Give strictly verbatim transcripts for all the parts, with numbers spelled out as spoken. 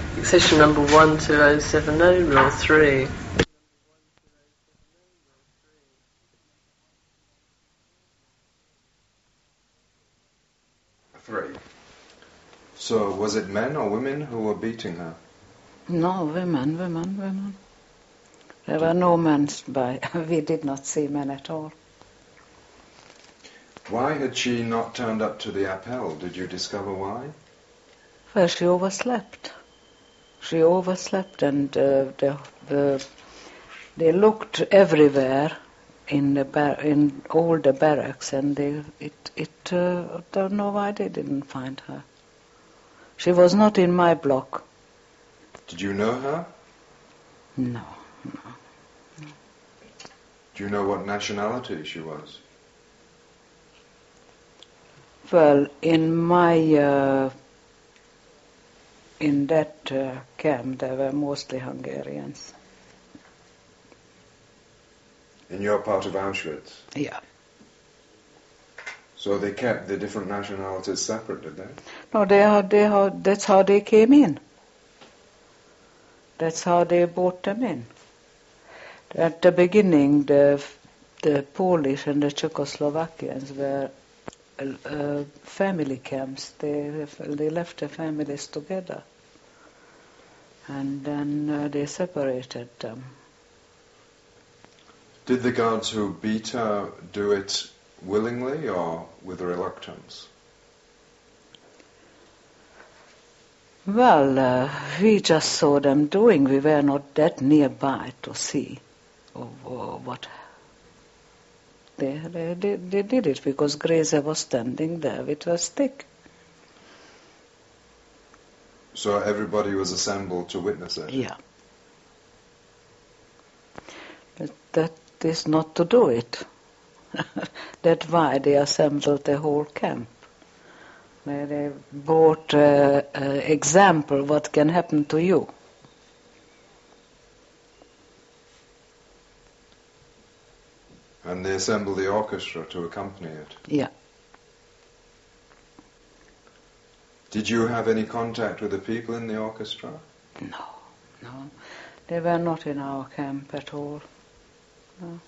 Session number one two oh seven oh, rule three. Three. So, was it men or women who were beating her? No, women, women, women. There were no men by. We did not see men at all. Why had she not turned up to the appel? Did you discover why? Well, she overslept. She overslept, and uh, the, the, they looked everywhere in the bar- in all the barracks, and they it it uh, don't know why they didn't find her. She was not in my block. Did you know her? No, no. Do you know what nationality she was? Well, in my uh, in that uh, camp, there were mostly Hungarians. In your part of Auschwitz? Yeah. So they kept the different nationalities separate, did they? No, they are, they are, that's how they came in. That's how they brought them in. At the beginning, the the Polish and the Czechoslovakians were uh, family camps. They they left the families together, and then uh, they separated them. Did the guards who beat her do it willingly or with reluctance? Well, uh, we just saw them doing. We were not that nearby to see or, or what. They, they, they, they did it because Greze was standing there with a stick. So everybody was assembled to witness it? Yeah. That, that is not to do it. That's why they assembled the whole camp. They, they brought uh, uh, example what can happen to you. And they assembled the orchestra to accompany it? Yeah. Did you have any contact with the people in the orchestra? No, no. They were not in our camp at all. No.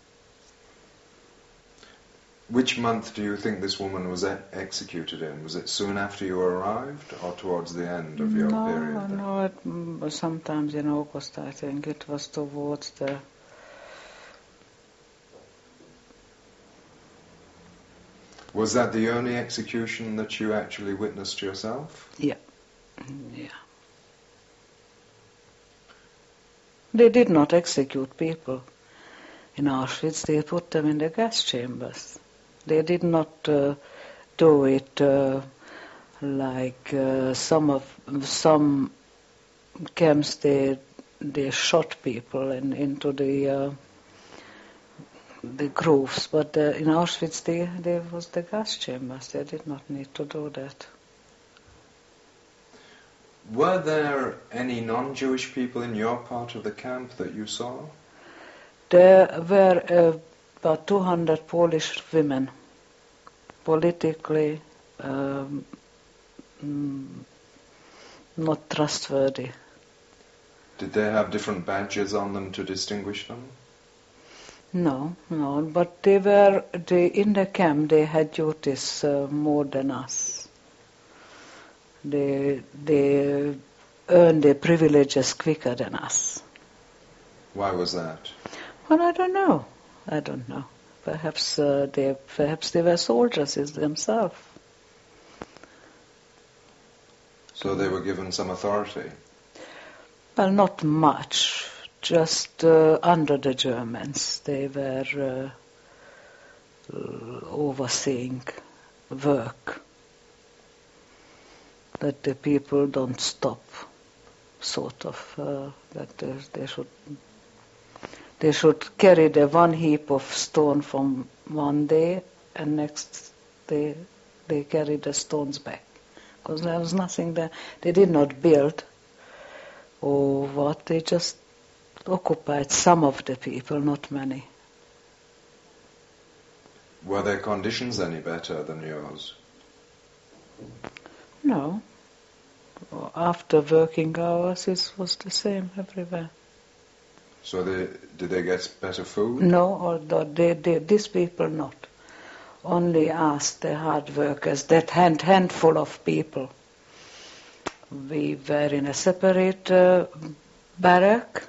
Which month do you think this woman was e- executed in? Was it soon after you arrived or towards the end of your no, period? No, it was sometimes in August, I think. It was towards the... Was that the only execution that you actually witnessed yourself? Yeah, yeah. They did not execute people in Auschwitz. They put them in the gas chambers. They did not uh, do it uh, like uh, some of some camps. They they shot people in, into the uh, the grooves, but uh, in Auschwitz they, there was the gas chambers. They did not need to do that. Were there any non-Jewish people in your part of the camp that you saw? There were uh, about two hundred Polish women, politically um, mm, not trustworthy. Did they have different badges on them to distinguish them? No, no, but they were, they, in the camp they had duties uh, more than us. They, they earned their privileges quicker than us. Why was that? Well, I don't know. I don't know. Perhaps uh, they, perhaps they were soldiers themselves. So they were given some authority? Well, not much. Just uh, under the Germans. They were uh, overseeing work. That the people don't stop, sort of. Uh, that they, they should they should carry the one heap of stone from one day, and next day they carry the stones back, because there was nothing there. They did not build or what. They just occupied some of the people, not many. Were their conditions any better than yours? No. after working hours it was the same everywhere. So they, did they get better food? No, although they, they, these people not. Only asked the hard workers, that hand, handful of people. We were in a separate uh, barrack,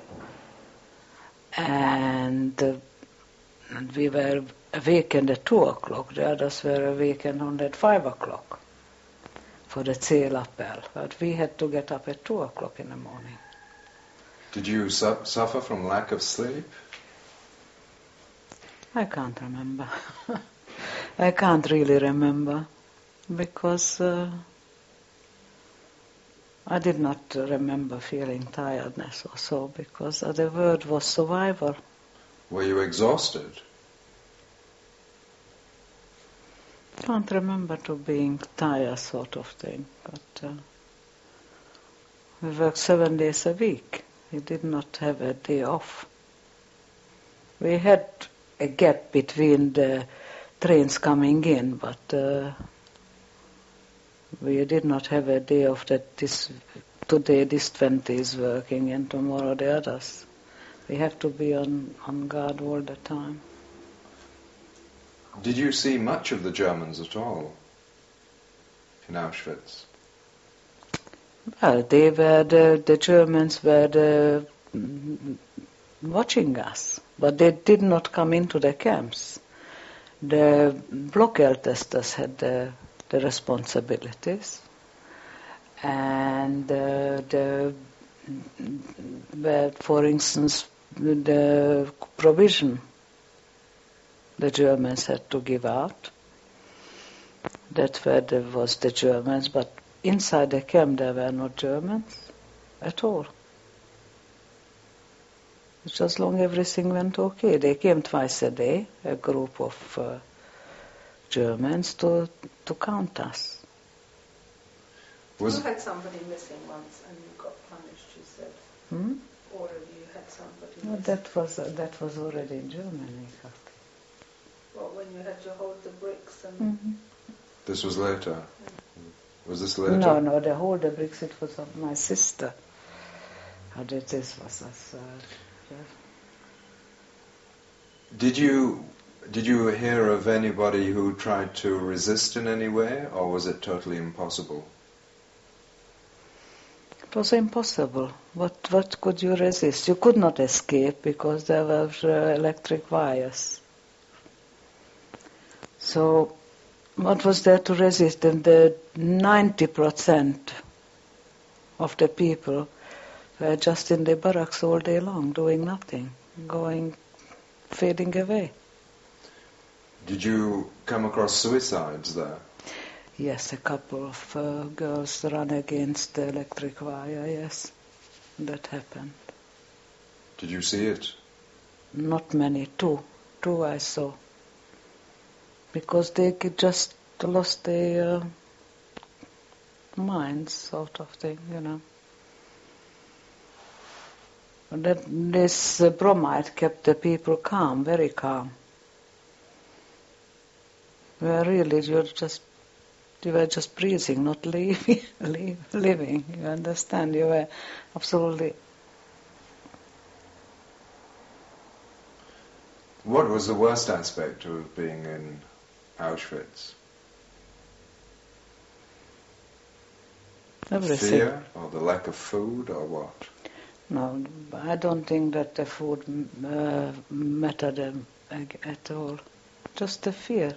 and, uh, and we were awakened at two o'clock. The others were awakened only at five o'clock for the célappel. But we had to get up at two o'clock in the morning. Did you su- suffer from lack of sleep? I can't remember. I can't really remember because uh, I did not remember feeling tiredness or so because uh, the word was survival. Were you exhausted? Can't remember to being tired sort of thing, but uh, we worked seven days a week. We did not have a day off. We had a gap between the trains coming in, but uh, we did not have a day off that this today this twenty is working and tomorrow the others. We have to be on, on guard all the time. Did you see much of the Germans at all in Auschwitz? Well, they were the, the Germans were the, mm, watching us, but they did not come into the camps. The blockade testers had the, the responsibilities, and uh, the, where, for instance, the provision the Germans had to give out. That's where there was the Germans, but inside the camp there were no Germans at all. Just long everything went okay. They came twice a day, a group of uh, Germans to to count us. Was you had somebody missing once and you got punished, you said. Hmm? Or you had somebody No, missing. that was uh, that was already in Germany. Well, when you had to hold the bricks and... Mm-hmm. this was later? Was this later? No, no, the whole the bricks it was of my sister. How did this was us? Uh, yeah. Did you did you hear of anybody who tried to resist in any way, or was it totally impossible? It was impossible. What what could you resist? You could not escape because there were uh, electric wires. So, what was there to resist? And the ninety percent of the people were just in the barracks all day long, doing nothing, going, fading away. Did you come across suicides there? Yes, a couple of uh, girls ran against the electric wire, yes, that happened. Did you see it? Not many, two, two I saw. Because they just lost their uh, minds, sort of thing, you know. That this uh, bromide kept the people calm, very calm. Where really you just you were just breathing, not living, living. You understand? You were absolutely. What was the worst aspect of being in Auschwitz? Everything. Fear, or the lack of food, or what? No, I don't think that the food uh, mattered um, at all. Just the fear.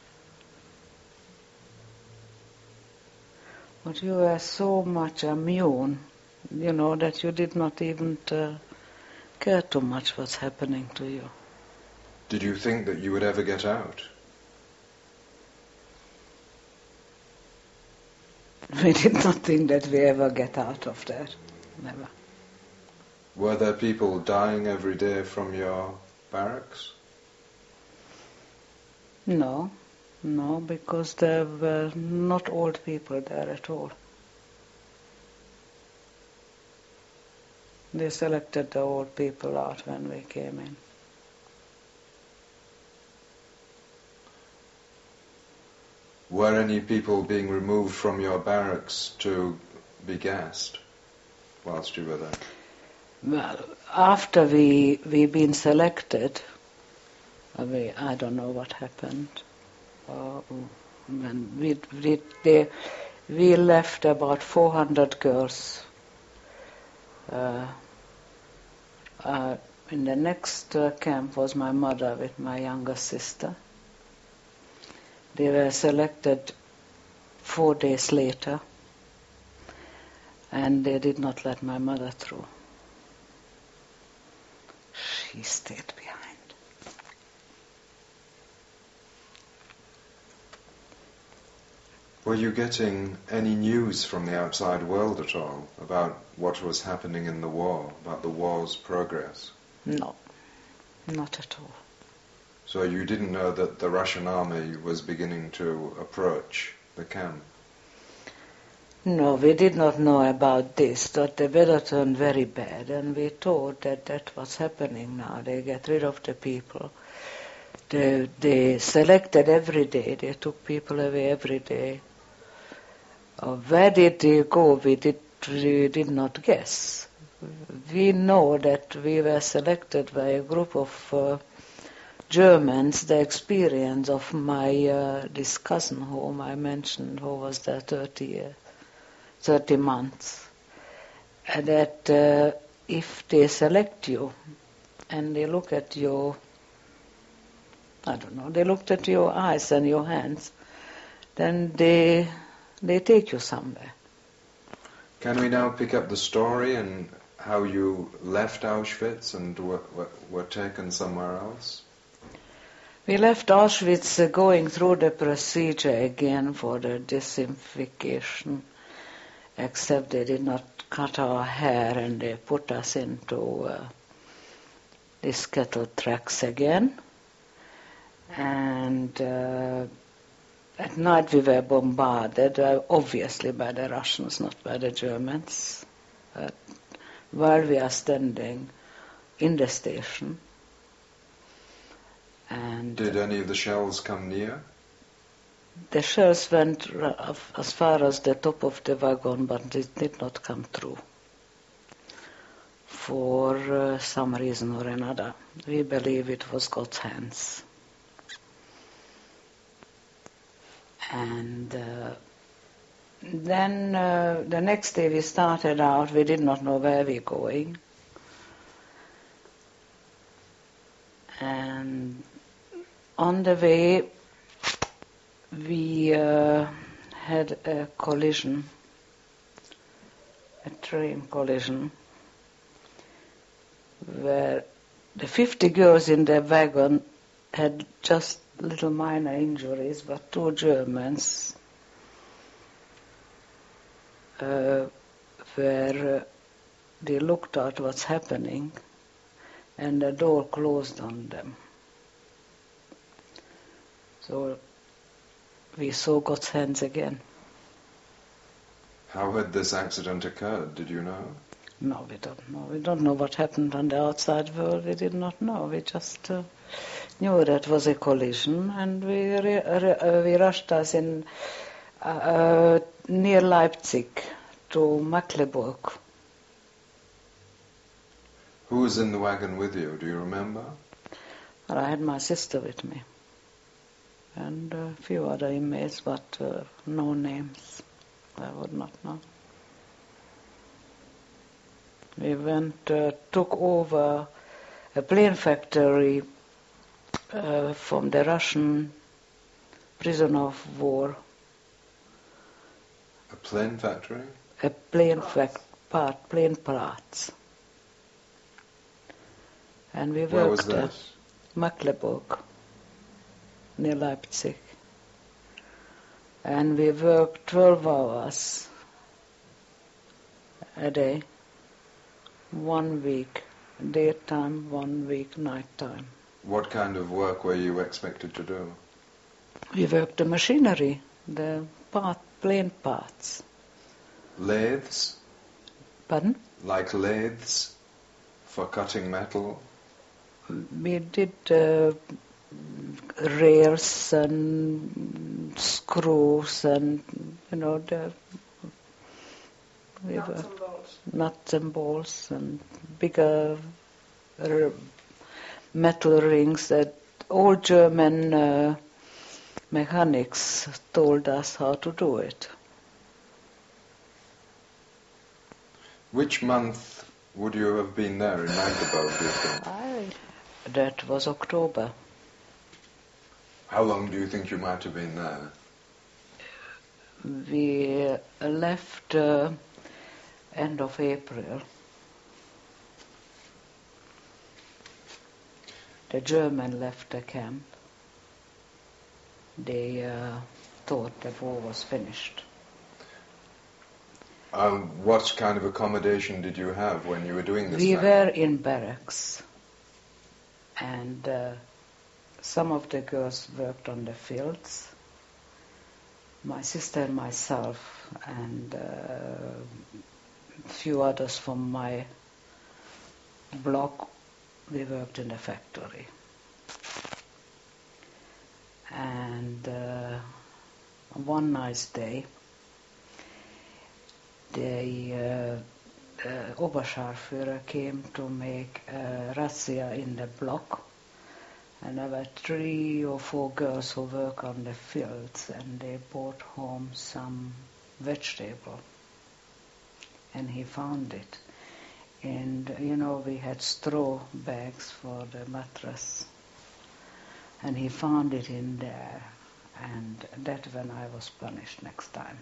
But you were so much immune, you know, that you did not even uh, care too much what's happening to you. Did you think that you would ever get out? We did not think that we ever get out of there. Never. Were there people dying every day from your barracks? No, no, because there were not old people there at all. They selected the old people out when we came in. Were any people being removed from your barracks to be gassed whilst you were there? Well, after we we been selected, I, mean, I don't know what happened. Uh, when we we, they, we left about four hundred girls. Uh, uh, in the next uh, camp was my mother with my younger sister. They were selected four days later, and they did not let my mother through. She stayed behind. Were you getting any news from the outside world at all about what was happening in the war, about the war's progress? No, not at all. So you didn't know that the Russian army was beginning to approach the camp? No, we did not know about this, that the weather turned very bad, and we thought that that was happening now. They get rid of the people. They, they selected every day. They took people away every day. Uh, where did they go? We did, we did not guess. We know that we were selected by a group of uh, Germans. The experience of my uh, this cousin whom I mentioned, who was there thirty years, thirty months, and that uh, if they select you and they look at your, I don't know, they looked at your eyes and your hands, then they they take you somewhere. Can we now pick up the story and how you left Auschwitz and were, were, were taken somewhere else? We left Auschwitz uh, going through the procedure again for the disinfection, except they did not cut our hair and they put us into uh, these cattle tracks again. And uh, at night we were bombarded, uh, obviously by the Russians, not by the Germans. But while we are standing in the station. And Did any of the shells come near? the shells went r- as far as the top of the wagon, but it did not come through. For uh, some reason or another. We believe it was God's hands. And uh, then uh, the next day we started out, we did not know where we were going. And on the way we uh, had a collision, a train collision, where the fifty girls in the wagon had just little minor injuries, but two Germans uh, where uh, they looked at what's happening and the door closed on them. So we saw God's hands again. How had this accident occurred? Did you know? No, we don't know. We don't know what happened on the outside world. We did not know. We just uh, knew that was a collision, and we re- re- uh, we rushed us in uh, uh, near Leipzig to Mecklenburg. Who was in the wagon with you? Do you remember? Well, I had my sister with me, and a few other inmates, but uh, no names. I would not know. We went, uh, took over a plane factory uh, from the Russian prisoner of war. A plane factory? A plane fac- part, plane parts. And we Where was worked at this? Mecklenburg, near Leipzig. And we worked twelve hours a day. One week daytime, one week nighttime. What kind of work were you expected to do? We worked the machinery, the part, plane parts. Lathes? Pardon? Like lathes for cutting metal? We did uh, rails and screws and, you know, the We Nuts were and bolts. nuts and bolts and bigger r- metal rings that all German uh, mechanics told us how to do it. Which month would you have been there in Magdeburg, do you think? I, that was October. How long do you think you might have been there? We uh, left uh, end of April. The German left the camp. They uh, thought the war was finished. Um, what kind of accommodation did you have when you were doing this? We thing? were in barracks, and uh, some of the girls worked on the fields. My sister and myself and uh, a few others from my block, we worked in the factory. And uh, one nice day, the uh, uh, Oberscharführer came to make a razzia in the block, and there were three or four girls who work on the fields, and they brought home some vegetable, and he found it. And you know, we had straw bags for the mattress, and he found it in there, and that's when I was punished next time.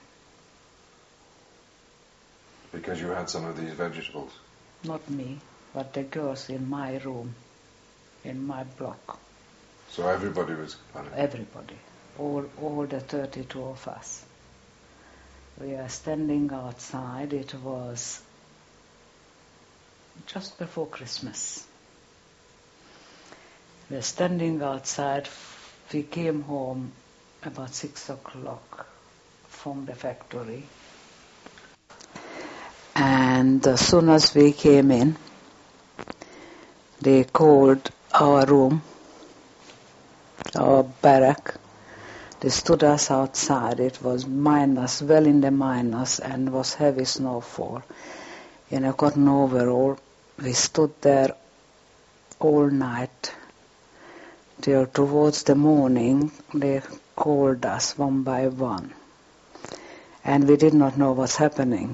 Because you had some of these vegetables? Not me, but the girls in my room, in my block. So everybody was punished? Everybody, all, all the thirty-two of us. We are standing outside. It was just before Christmas. We are standing outside. We came home about six o'clock from the factory. And as soon as we came in, they called our room, our barrack. They stood us outside. It was minus, well in the minus, and was heavy snowfall. In a cotton overall, we stood there all night till towards the morning. They called us one by one, and we did not know what's happening.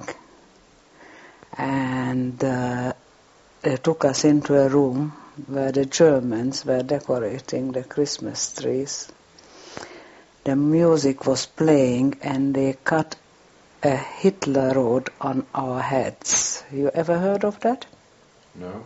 And uh, they took us into a room where the Germans were decorating the Christmas trees. The music was playing, and they cut a Hitler road on our heads. You ever heard of that? No.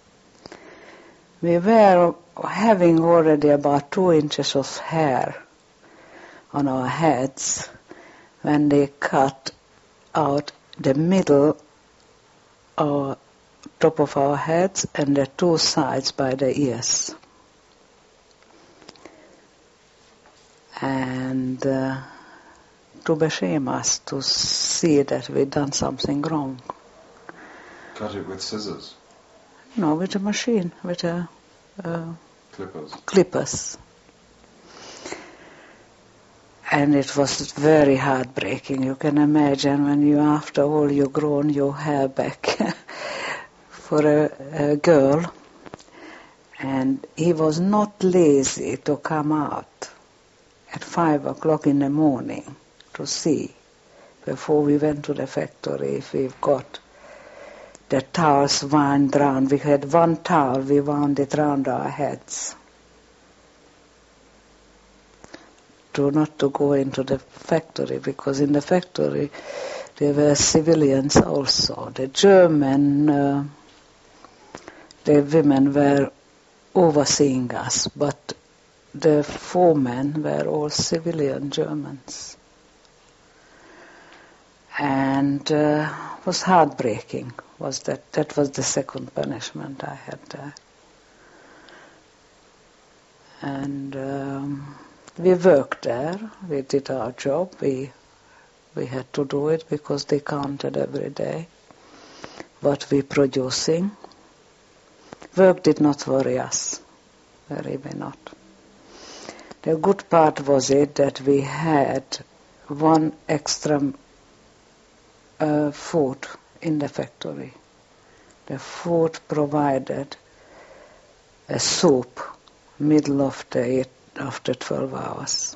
We were having already about two inches of hair on our heads when they cut out the middle or top of our heads and the two sides by the ears. And uh, to shame us to see that we'd done something wrong. Cut it with scissors? No, with a machine, with a uh, clippers. clippers. And it was very heartbreaking. You can imagine when you, after all, you grown your hair back for a, a girl. And he was not lazy to come out at five o'clock in the morning to see, before we went to the factory, if we've got the towels wound round. We had one towel, we wound it round our heads. To not to go into the factory, because in the factory there were civilians also. The German, uh, the women were overseeing us, but the foremen were all civilian Germans. And uh, was heartbreaking. Was that that was the second punishment I had there. And um, we worked there. We did our job. We we had to do it because they counted every day what we producing. Work did not worry us, really not. The good part was it that we had one extra uh, food in the factory. The food provided a soup middle of the eight, after twelve hours.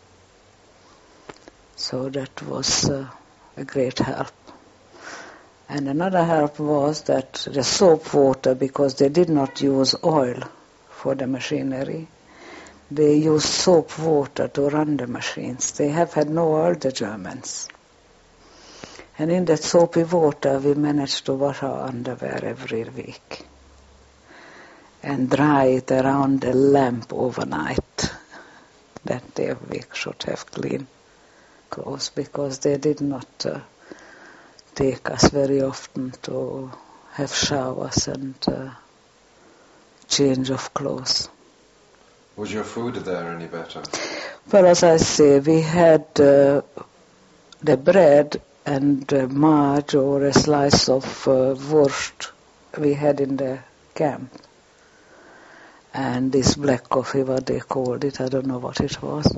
So that was uh, a great help. And another help was that the soap water, because they did not use oil for the machinery, they used soap water to run the machines. They have had no oil, the Germans. And in that soapy water we managed to wash our underwear every week and dry it around the lamp overnight. That day we should have clean clothes, because they did not uh, take us very often to have showers and uh, change of clothes. Was your food there any better? Well, as I say, we had uh, the bread and uh, marge or a slice of uh, wurst we had in the camp. And this black coffee, what they called it, I don't know what it was.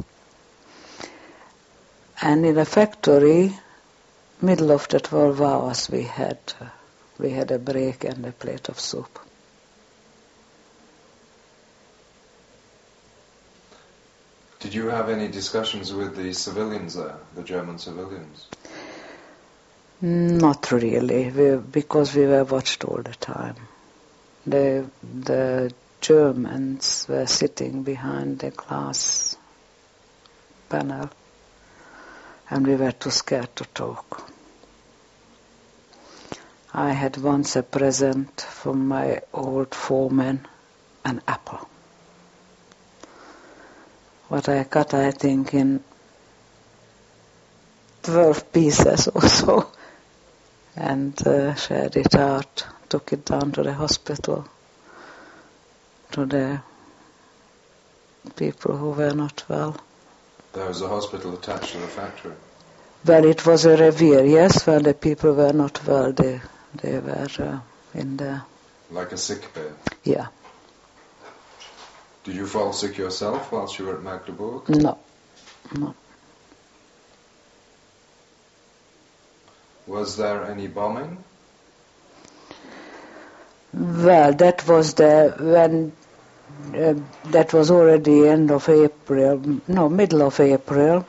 And in a factory, middle of the twelve hours, we had uh, we had a break and a plate of soup. Did you have any discussions with the civilians there, the German civilians? Not really, we, because we were watched all the time. The the Germans were sitting behind the glass panel, and we were too scared to talk. I had once a present from my old foreman, an apple. What I cut, I think, in twelve pieces or so, and uh, shared it out, took it down to the hospital, to the people who were not well. There was a hospital attached to the factory. Well, it was a revier, yes, where the people were not well, they, they were uh, in the... Like a sick bay? Yeah. Did you fall sick yourself whilst you were at Magdeburg? No, no. Was there any bombing? Well, that was the when uh, that was already end of April, no, middle of April,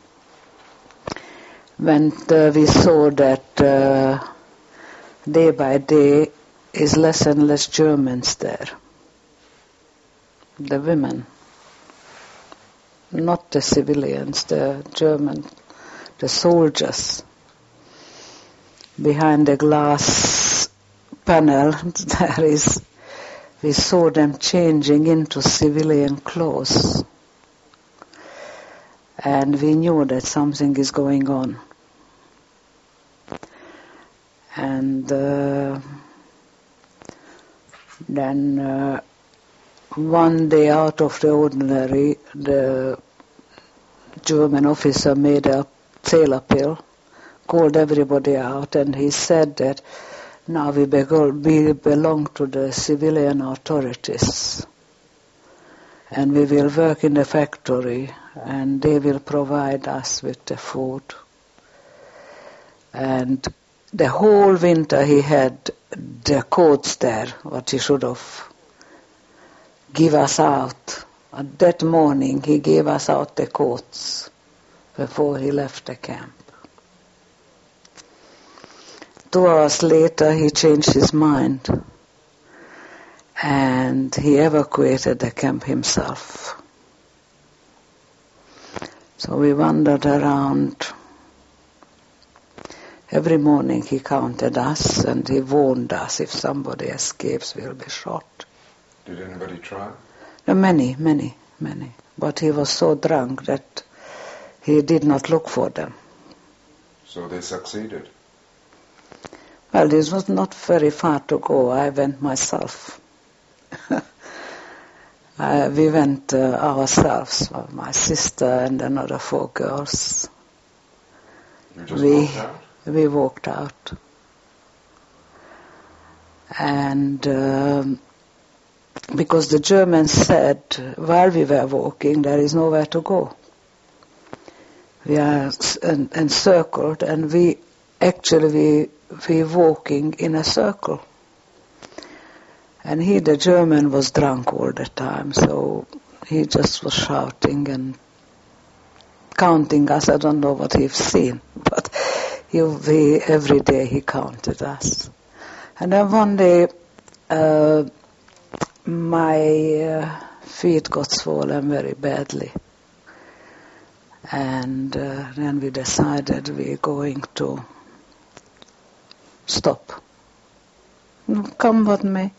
when uh, we saw that uh, day by day is less and less Germans there. The women, not the civilians, the German, the soldiers. Behind the glass panel, there is, we saw them changing into civilian clothes. And we knew that something is going on. And uh, then uh, one day out of the ordinary, the German officer made a tail appeal, called everybody out, and he said that now we belong to the civilian authorities, and we will work in the factory, and they will provide us with the food. And the whole winter he had the coats there, what he should have give us out. And that morning he gave us out the coats before he left the camp. Two hours later he changed his mind and he evacuated the camp himself. So we wandered around. Every morning he counted us and he warned us, if somebody escapes, we'll be shot. Did anybody try? Uh, many, many, many. But he was so drunk that he did not look for them. So they succeeded? Well, this was not very far to go. I went myself. uh, we went uh, ourselves, well, my sister and another four girls. You just we, walked out? We walked out. And um, because the Germans said, while we were walking, there is nowhere to go. We are encircled and we actually we, we walking in a circle. And he, the German, was drunk all the time, so he just was shouting and counting us. I don't know what he's seen, but he, he, every day he counted us. And then one day, uh, my uh, feet got swollen very badly. And uh, then we decided we're going to stop. Come with me.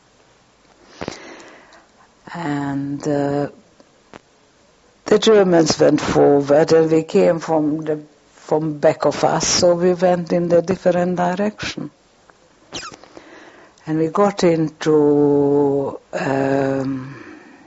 And uh, the Germans went forward, and we came from the from back of us, so we went in the different direction. And we got into a um,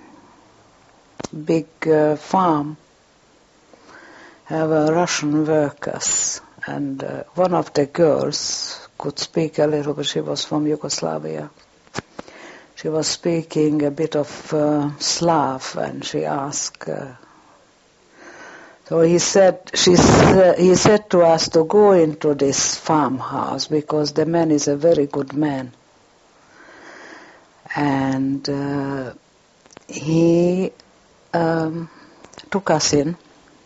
big uh, farm. There were Russian workers, and uh, one of the girls could speak a little bit. She was from Yugoslavia. She was speaking a bit of uh, Slav, and she asked. Uh, so he said, she sa- he said to us to go into this farmhouse because the man is a very good man, and uh, he um, took us in,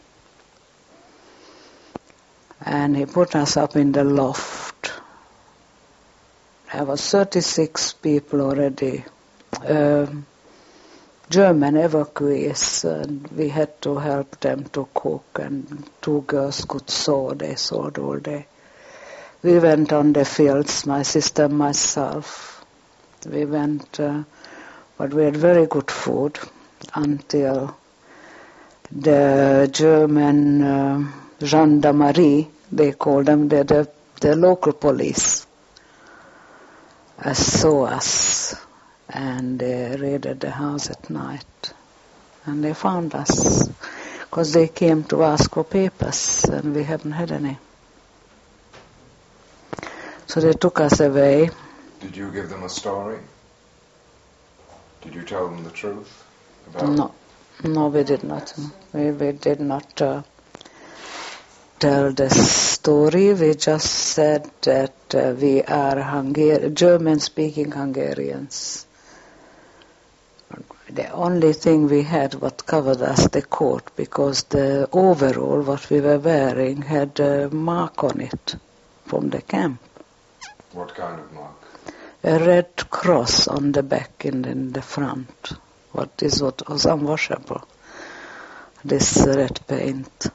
and he put us up in the loft. There was thirty-six people already, um, German evacuees, and we had to help them to cook, and two girls could sew, they sewed all day. We went on the fields, my sister and myself. We went, uh, but we had very good food until the German uh, gendarmerie, they call them, the, the, the local police, Uh, saw us, and they raided the house at night, and they found us because they came to ask for papers, and we haven't had any. So they took us away. Did you give them a story? Did you tell them the truth about No, no, we did not. We, we did not uh, tell the story. We just said that uh, we are Hungar- German-speaking Hungarians. The only thing we had what covered us the coat, because the overall what we were wearing had a mark on it from the camp. What kind of mark? A red cross on the back and in the front. What is what was unwashable. This red paint.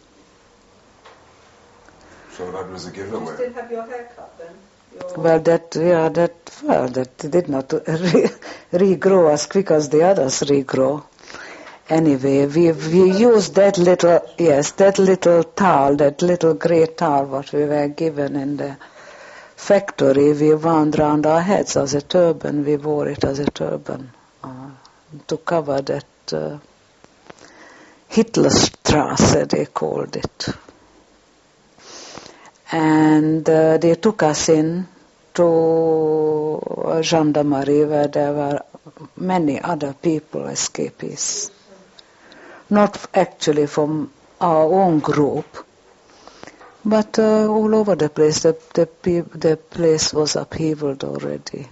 So that was a You giveaway. still have your haircut then? Your Well, that yeah, that well, that did not re- regrow as quick as the others regrow. Anyway, we we used that little yes, that little towel, that little grey towel, what we were given in the factory. We wound round our heads as a turban. We wore it as a turban uh, to cover that uh, Hitlerstrasse, they called it. And uh, they took us in to a gendarmerie where there were many other people, escapees. Not actually from our own group, but uh, all over the place. The, the, pe- the place was upheavaled already.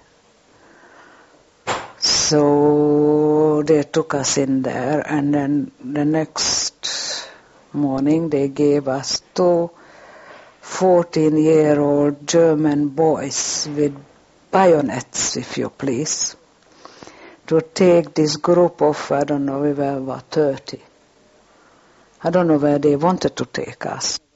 So they took us in there, and then the next morning they gave us two fourteen-year-old German boys with bayonets, if you please, to take this group of, I don't know, we were about thirty. I don't know where they wanted to take us.